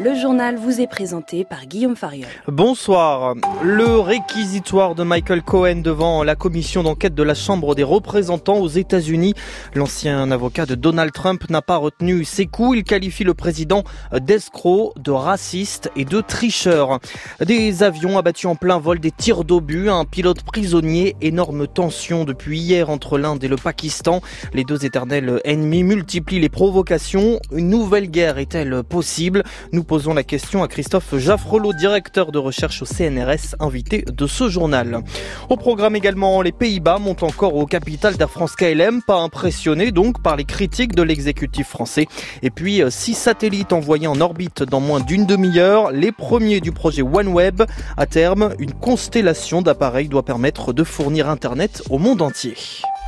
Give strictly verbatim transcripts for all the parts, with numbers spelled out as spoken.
Le journal vous est présenté par Guillaume Fariol. Bonsoir. Le réquisitoire de Michael Cohen devant la commission d'enquête de la Chambre des représentants aux États-Unis. L'ancien avocat de Donald Trump n'a pas retenu ses coups. Il qualifie le président d'escroc, de raciste et de tricheur. Des avions abattus en plein vol, des tirs d'obus, un pilote prisonnier, énorme tension depuis hier entre l'Inde et le Pakistan. Les deux éternels ennemis multiplient les provocations. Une nouvelle guerre est-elle possible ? Nous posons la question à Christophe Jaffrelot, directeur de recherche au C N R S, invité de ce journal. Au programme également, les Pays-Bas montent encore au capital d'Air France K L M, pas impressionné donc par les critiques de l'exécutif français. Et puis, six satellites envoyés en orbite dans moins d'une demi-heure, les premiers du projet OneWeb. À terme, une constellation d'appareils doit permettre de fournir Internet au monde entier.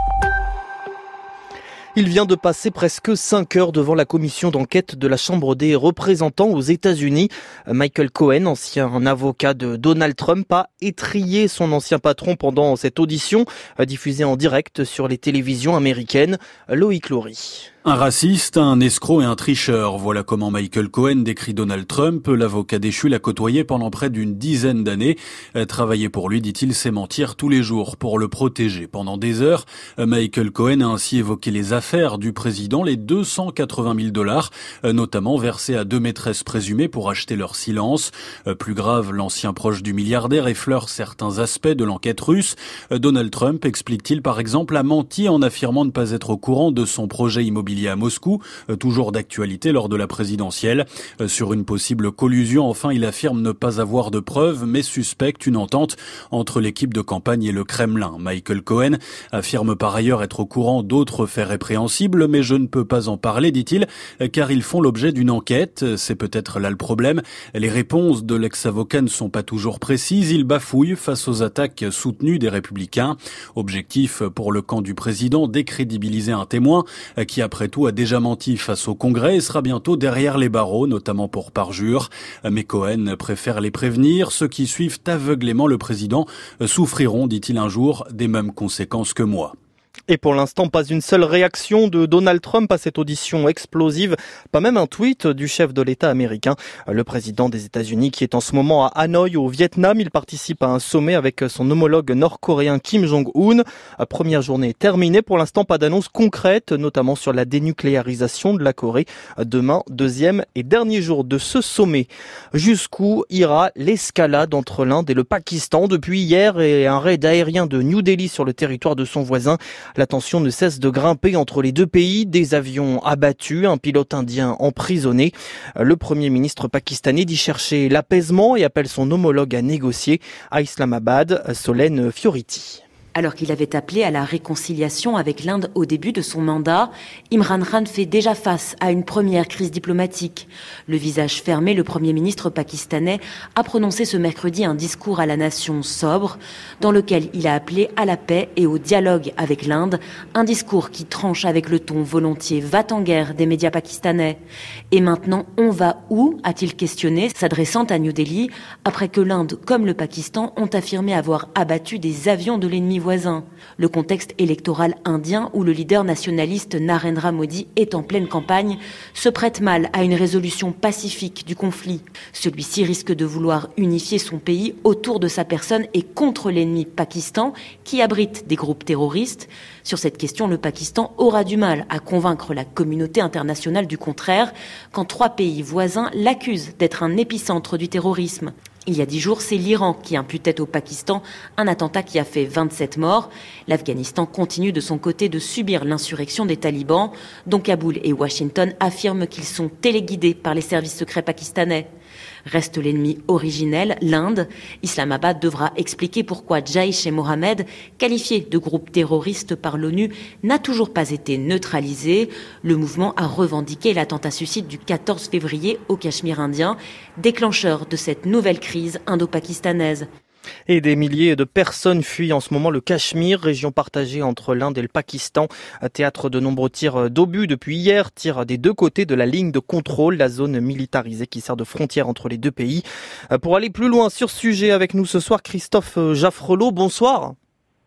Il vient de passer presque cinq heures devant la commission d'enquête de la Chambre des représentants aux États-Unis. Michael Cohen, ancien avocat de Donald Trump, a étrillé son ancien patron pendant cette audition, diffusée en direct sur les télévisions américaines. Loïc Laurie. Un raciste, un escroc et un tricheur. Voilà comment Michael Cohen décrit Donald Trump. L'avocat déchu l'a côtoyé pendant près d'une dizaine d'années. Travailler pour lui, dit-il, c'est mentir tous les jours pour le protéger. Pendant des heures, Michael Cohen a ainsi évoqué les affaires du président, les deux cent quatre-vingt mille dollars, notamment versés à deux maîtresses présumées pour acheter leur silence. Plus grave, l'ancien proche du milliardaire effleure certains aspects de l'enquête russe. Donald Trump, explique-t-il par exemple, a menti en affirmant ne pas être au courant de son projet immobilier à Moscou, toujours d'actualité lors de la présidentielle. Sur une possible collusion, enfin, il affirme ne pas avoir de preuves, mais suspecte une entente entre l'équipe de campagne et le Kremlin. Michael Cohen affirme par ailleurs être au courant d'autres faits répréhensibles, mais je ne peux pas en parler, dit-il, car ils font l'objet d'une enquête. C'est peut-être là le problème. Les réponses de l'ex-avocat ne sont pas toujours précises. Il bafouille face aux attaques soutenues des Républicains. Objectif pour le camp du président, décrédibiliser un témoin qui, après tout, a déjà menti face au Congrès et sera bientôt derrière les barreaux, notamment pour parjure. Mais Cohen préfère les prévenir. Ceux qui suivent aveuglément le président souffriront, dit-il un jour, des mêmes conséquences que moi. Et pour l'instant, pas une seule réaction de Donald Trump à cette audition explosive, pas même un tweet du chef de l'État américain. Le président des États-Unis qui est en ce moment à Hanoï au Vietnam, il participe à un sommet avec son homologue nord-coréen Kim Jong-un. Première journée terminée, pour l'instant pas d'annonce concrète, notamment sur la dénucléarisation de la Corée. Demain, deuxième et dernier jour de ce sommet. Jusqu'où ira l'escalade entre l'Inde et le Pakistan depuis hier et un raid aérien de New Delhi sur le territoire de son voisin. La tension ne cesse de grimper entre les deux pays, des avions abattus, un pilote indien emprisonné. Le Premier ministre pakistanais dit chercher l'apaisement et appelle son homologue à négocier. À Islamabad, Solène Fioriti. Alors qu'il avait appelé à la réconciliation avec l'Inde au début de son mandat, Imran Khan fait déjà face à une première crise diplomatique. Le visage fermé, le Premier ministre pakistanais a prononcé ce mercredi un discours à la nation sobre, dans lequel il a appelé à la paix et au dialogue avec l'Inde, un discours qui tranche avec le ton volontiers va-t-en-guerre des médias pakistanais. Et maintenant, on va où ? A-t-il questionné, s'adressant à New Delhi, après que l'Inde comme le Pakistan ont affirmé avoir abattu des avions de l'ennemi voisin. Le contexte électoral indien, où le leader nationaliste Narendra Modi est en pleine campagne, se prête mal à une résolution pacifique du conflit. Celui-ci risque de vouloir unifier son pays autour de sa personne et contre l'ennemi Pakistan, qui abrite des groupes terroristes. Sur cette question, le Pakistan aura du mal à convaincre la communauté internationale du contraire, quand trois pays voisins l'accusent d'être un épicentre du terrorisme. Il y a dix jours, c'est l'Iran qui imputait au Pakistan un attentat qui a fait vingt-sept morts. L'Afghanistan continue de son côté de subir l'insurrection des talibans, dont Kaboul et Washington affirment qu'ils sont téléguidés par les services secrets pakistanais. Reste l'ennemi originel, l'Inde. Islamabad devra expliquer pourquoi Jaïch-e-Mohammed, qualifié de groupe terroriste par l'ONU, n'a toujours pas été neutralisé. Le mouvement a revendiqué l'attentat suicide du quatorze février au Cachemire indien, déclencheur de cette nouvelle crise indo-pakistanaise. Et des milliers de personnes fuient en ce moment le Cachemire, région partagée entre l'Inde et le Pakistan. Théâtre de nombreux tirs d'obus depuis hier, tirs des deux côtés de la ligne de contrôle, la zone militarisée qui sert de frontière entre les deux pays. Pour aller plus loin sur ce sujet avec nous ce soir, Christophe Jaffrelot, bonsoir.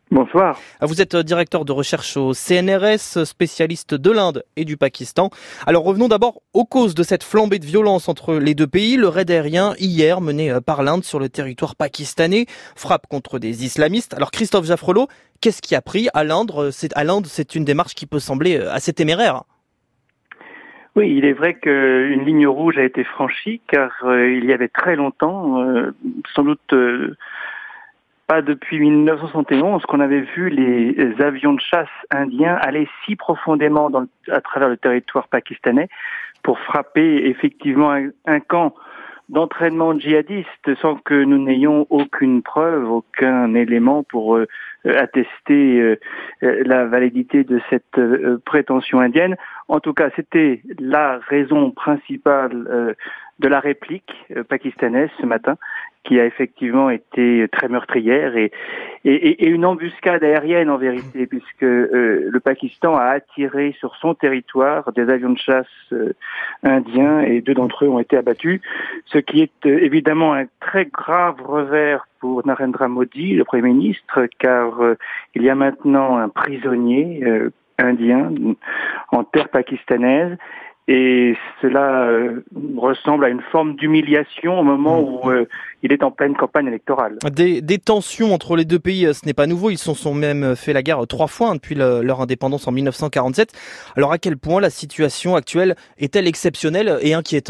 Bonsoir. Vous êtes directeur de recherche au C N R S, spécialiste de l'Inde et du Pakistan. Alors revenons d'abord aux causes de cette flambée de violence entre les deux pays. Le raid aérien hier mené par l'Inde sur le territoire pakistanais, frappe contre des islamistes. Alors Christophe Jaffrelot, qu'est-ce qui a pris à l'Inde ? C'est, à l'Inde, c'est une démarche qui peut sembler assez téméraire. Oui, il est vrai qu'une ligne rouge a été franchie car euh, il y avait très longtemps, euh, sans doute euh, pas depuis mille neuf cent soixante et onze, qu'on avait vu les avions de chasse indiens aller si profondément dans le, à travers le territoire pakistanais pour frapper effectivement un, un camp d'entraînement djihadiste sans que nous n'ayons aucune preuve, aucun élément pour euh, attester euh, la validité de cette euh, prétention indienne. En tout cas, c'était la raison principale euh, de la réplique euh, pakistanaise ce matin, qui a effectivement été très meurtrière et, et, et une embuscade aérienne en vérité, puisque euh, le Pakistan a attiré sur son territoire des avions de chasse euh, indiens et deux d'entre eux ont été abattus, ce qui est euh, évidemment un très grave revers pour Narendra Modi, le Premier ministre, car euh, il y a maintenant un prisonnier euh, indien en terre pakistanaise. Et cela euh, ressemble à une forme d'humiliation au moment où euh, il est en pleine campagne électorale. Des, des tensions entre les deux pays, ce n'est pas nouveau. Ils se sont même fait la guerre trois fois hein, depuis le, leur indépendance en mille neuf cent quarante-sept. Alors à quel point la situation actuelle est-elle exceptionnelle et inquiétante ?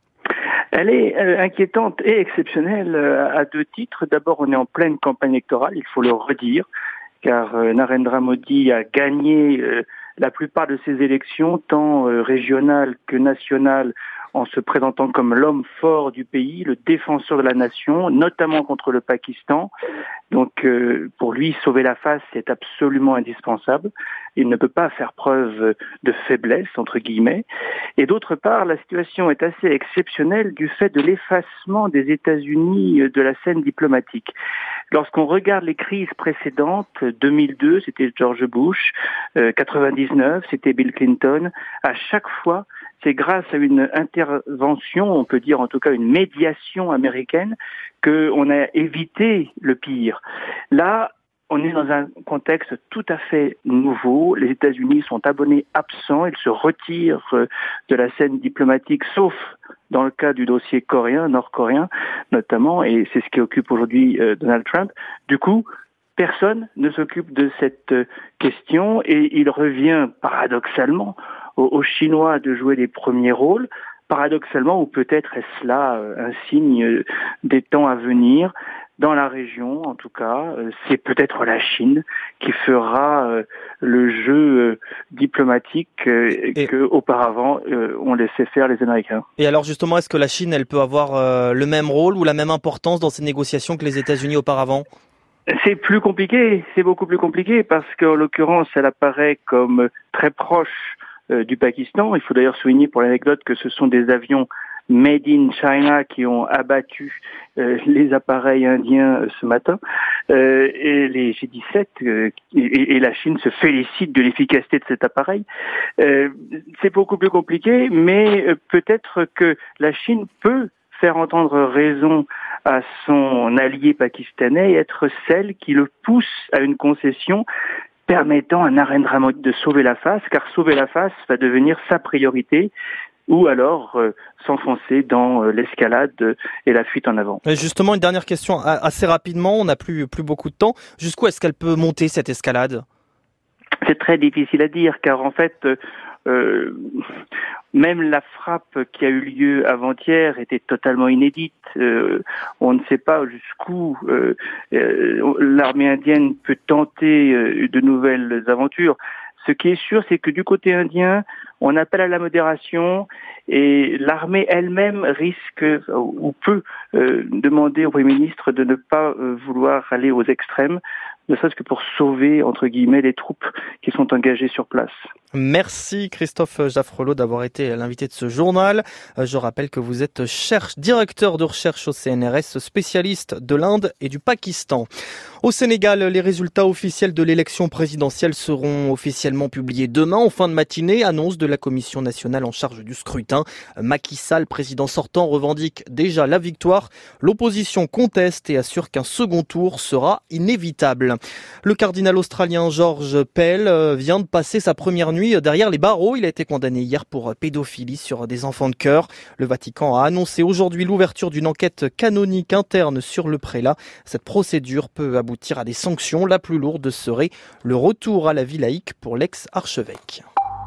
Elle est euh, inquiétante et exceptionnelle euh, à deux titres. D'abord, on est en pleine campagne électorale, il faut le redire, car euh, Narendra Modi a gagné euh, la plupart de ces élections, tant euh, régionales que nationales, en se présentant comme l'homme fort du pays, le défenseur de la nation, notamment contre le Pakistan. Donc euh, pour lui, sauver la face, c'est absolument indispensable. Il ne peut pas faire preuve de faiblesse, entre guillemets. Et d'autre part, la situation est assez exceptionnelle du fait de l'effacement des États-Unis de la scène diplomatique. Lorsqu'on regarde les crises précédentes, deux mille deux, c'était George Bush, euh, quatre-vingt-dix-neuf, c'était Bill Clinton, à chaque fois, c'est grâce à une intervention, on peut dire en tout cas une médiation américaine, qu'on a évité le pire. Là, on est dans un contexte tout à fait nouveau. Les États-Unis sont abonnés absents, ils se retirent de la scène diplomatique, sauf dans le cas du dossier coréen, nord-coréen notamment, et c'est ce qui occupe aujourd'hui euh, Donald Trump. Du coup, personne ne s'occupe de cette euh, question et il revient paradoxalement aux, aux Chinois de jouer les premiers rôles, paradoxalement, ou peut-être est-ce là euh, un signe euh, des temps à venir. Dans la région, en tout cas, euh, c'est peut-être la Chine qui fera euh, le jeu euh, diplomatique euh, et... que auparavant euh, on laissait faire les Américains. Et alors justement, est-ce que la Chine, elle peut avoir euh, le même rôle ou la même importance dans ces négociations que les États-Unis auparavant ? C'est plus compliqué, c'est beaucoup plus compliqué parce qu'en l'occurrence, elle apparaît comme très proche euh, du Pakistan. Il faut d'ailleurs souligner pour l'anecdote que ce sont des avions Made in China qui ont abattu euh, les appareils indiens euh, ce matin euh, et les G dix-sept euh, et, et la Chine se félicite de l'efficacité de cet appareil. Euh, c'est beaucoup plus compliqué, mais euh, peut-être que la Chine peut faire entendre raison à son allié pakistanais et être celle qui le pousse à une concession permettant à Narendra Modi de sauver la face, car sauver la face va devenir sa priorité, ou alors euh, s'enfoncer dans euh, l'escalade euh, et la fuite en avant. Et justement, une dernière question assez rapidement, on n'a plus, plus beaucoup de temps. Jusqu'où est-ce qu'elle peut monter cette escalade ? C'est très difficile à dire, car en fait, euh, même la frappe qui a eu lieu avant-hier était totalement inédite. Euh, on ne sait pas jusqu'où euh, euh, l'armée indienne peut tenter euh, de nouvelles aventures. Ce qui est sûr, c'est que du côté indien, on appelle à la modération et l'armée elle-même risque ou peut euh, demander au Premier ministre de ne pas euh, vouloir aller aux extrêmes, ne serait-ce que pour sauver, entre guillemets, les troupes qui sont engagées sur place. Merci Christophe Jaffrelot d'avoir été l'invité de ce journal. Je rappelle que vous êtes cherche, directeur de recherche au C N R S, spécialiste de l'Inde et du Pakistan. Au Sénégal, les résultats officiels de l'élection présidentielle seront officiellement publiés demain en fin de matinée, annonce de la Commission nationale en charge du scrutin. Macky Sall, président sortant, revendique déjà la victoire. L'opposition conteste et assure qu'un second tour sera inévitable. Le cardinal australien George Pell vient de passer sa première nuit derrière les barreaux. Il a été condamné hier pour pédophilie sur des enfants de cœur. Le Vatican a annoncé aujourd'hui l'ouverture d'une enquête canonique interne sur le prélat. Cette procédure peut aboutir à des sanctions. La plus lourde serait le retour à la vie laïque pour l'ex-archevêque.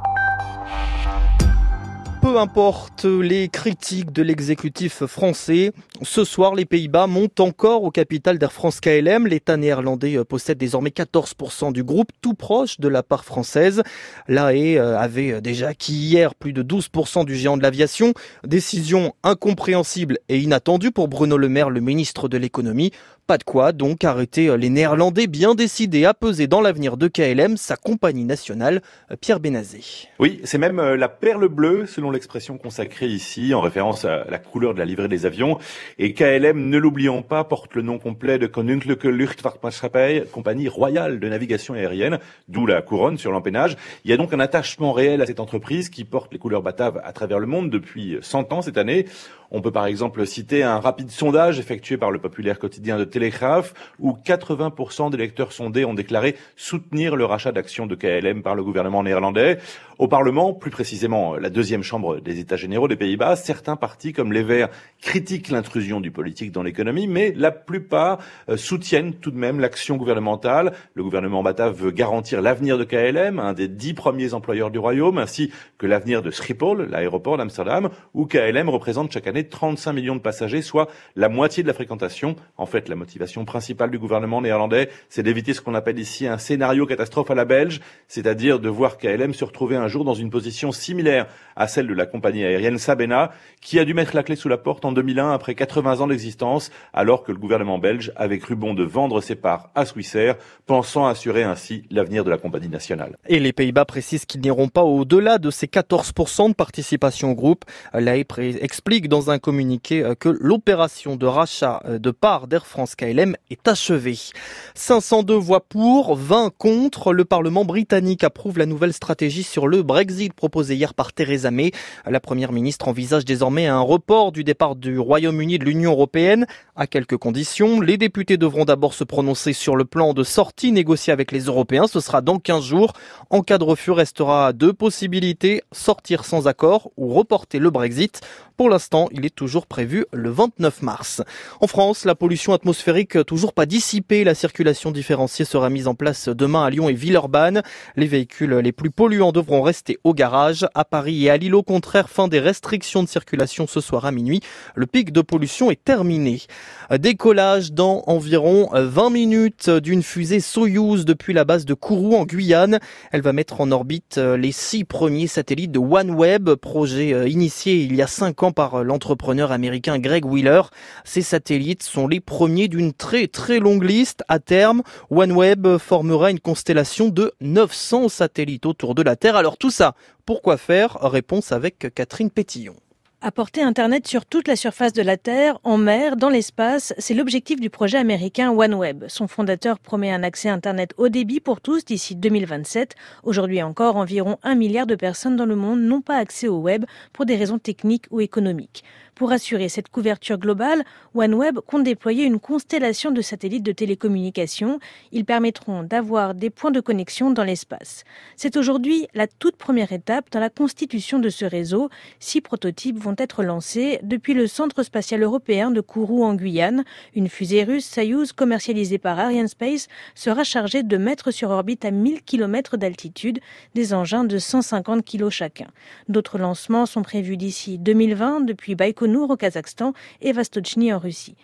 Peu importe les critiques de l'exécutif français, ce soir les Pays-Bas montent encore au capital d'Air France K L M. L'État néerlandais possède désormais quatorze pour cent du groupe, tout proche de la part française. L'A E avait déjà acquis hier plus de douze pour cent du géant de l'aviation. Décision incompréhensible et inattendue pour Bruno Le Maire, le ministre de l'économie. Pas de quoi donc arrêter les Néerlandais bien décidés à peser dans l'avenir de K L M, sa compagnie nationale. Pierre Benazé. Oui, c'est même la perle bleue selon l'expression consacrée ici en référence à la couleur de la livrée des avions. Et K L M, ne l'oublions pas, porte le nom complet de Koninklijke Luchtvaartmaatschappij, compagnie royale de navigation aérienne, d'où la couronne sur l'empennage. Il y a donc un attachement réel à cette entreprise qui porte les couleurs bataves à travers le monde depuis cent ans cette année. On peut par exemple citer un rapide sondage effectué par le populaire quotidien de Telegraaf où quatre-vingts pour cent des lecteurs sondés ont déclaré soutenir le rachat d'actions de K L M par le gouvernement néerlandais. Au Parlement, plus précisément la deuxième chambre des États généraux des Pays-Bas, certains partis comme les Verts critiquent l'intrusion du politique dans l'économie, mais la plupart soutiennent tout de même l'action gouvernementale. Le gouvernement batave veut garantir l'avenir de K L M, un des dix premiers employeurs du royaume, ainsi que l'avenir de Schiphol, l'aéroport d'Amsterdam, où K L M représente chaque année trente-cinq millions de passagers, soit la moitié de la fréquentation. En fait, la motivation principale du gouvernement néerlandais, c'est d'éviter ce qu'on appelle ici un scénario catastrophe à la belge, c'est-à-dire de voir K L M se retrouver un jour dans une position similaire à celle de la compagnie aérienne Sabena, qui a dû mettre la clé sous la porte en deux mille un après quatre-vingts ans d'existence, alors que le gouvernement belge avait cru bon de vendre ses parts à Swissair, pensant assurer ainsi l'avenir de la compagnie nationale. Et les Pays-Bas précisent qu'ils n'iront pas au-delà de ces quatorze pour cent de participation au groupe. L'A E explique dans un communiqué que l'opération de rachat de parts d'Air France K L M est achevée. cinq cent deux voix pour, vingt contre. Le Parlement britannique approuve la nouvelle stratégie sur le Brexit proposée hier par Theresa May. La première ministre envisage désormais un report du départ du Royaume-Uni de l'Union européenne à quelques conditions. Les députés devront d'abord se prononcer sur le plan de sortie négocié avec les Européens. Ce sera dans quinze jours. En cas de refus, restera deux possibilités, sortir sans accord ou reporter le Brexit. Pour l'instant, il est toujours prévu le vingt-neuf mars. En France, la pollution atmosphérique toujours pas dissipée. La circulation différenciée sera mise en place demain à Lyon et Villeurbanne. Les véhicules les plus polluants devront rester au garage. À Paris et à Lille, au contraire, fin des restrictions de circulation ce soir à minuit. Le pic de pollution est terminé. Décollage dans environ vingt minutes d'une fusée Soyouz depuis la base de Kourou en Guyane. Elle va mettre en orbite les six premiers satellites de OneWeb, projet initié il y a cinq ans par l'entrepreneur américain Greg Wheeler. Ces satellites sont les premiers d'une très très longue liste. À terme, OneWeb formera une constellation de neuf cents satellites autour de la Terre. Alors tout ça, pourquoi faire? Réponse avec Catherine Pétillon. Apporter Internet sur toute la surface de la Terre, en mer, dans l'espace, c'est l'objectif du projet américain OneWeb. Son fondateur promet un accès Internet haut débit pour tous d'ici deux mille vingt-sept. Aujourd'hui encore, environ un milliard de personnes dans le monde n'ont pas accès au web pour des raisons techniques ou économiques. Pour assurer cette couverture globale, OneWeb compte déployer une constellation de satellites de télécommunications. Ils permettront d'avoir des points de connexion dans l'espace. C'est aujourd'hui la toute première étape dans la constitution de ce réseau. Six prototypes vont être lancés depuis le Centre spatial européen de Kourou en Guyane. Une fusée russe Soyouz commercialisée par Arianespace sera chargée de mettre sur orbite à mille kilomètres d'altitude des engins de cent cinquante kilos chacun. D'autres lancements sont prévus d'ici deux mille vingt depuis Baïkonour au Kazakhstan et Vostochny en Russie.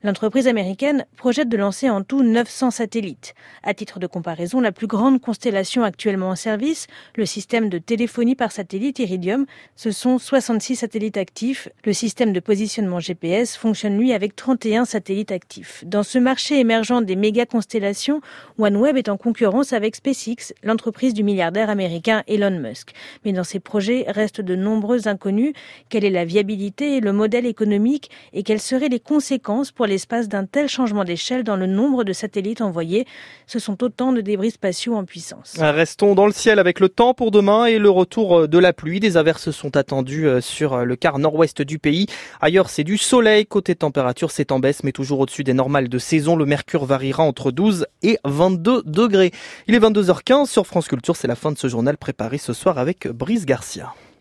L'entreprise américaine projette de lancer en tout neuf cents satellites. À titre de comparaison, la plus grande constellation actuellement en service, le système de téléphonie par satellite Iridium, ce sont soixante-six satellites actifs. Le système de positionnement G P S fonctionne lui avec trente et un satellites actifs. Dans ce marché émergent des méga-constellations, OneWeb est en concurrence avec SpaceX, l'entreprise du milliardaire américain Elon Musk. Mais dans ces projets restent de nombreux inconnus. Quelle est la viabilité et le modèle économique et quelles seraient les conséquences pour l'espace d'un tel changement d'échelle dans le nombre de satellites envoyés? Ce sont autant de débris spatiaux en puissance. Restons dans le ciel avec le temps pour demain et le retour de la pluie. Des averses sont attendues sur le quart nord-ouest du pays. Ailleurs, c'est du soleil. Côté température, c'est en baisse, mais toujours au-dessus des normales de saison. Le mercure variera entre douze et vingt-deux degrés. Il est vingt-deux heures quinze sur France Culture. C'est la fin de ce journal préparé ce soir avec Brice Garcia.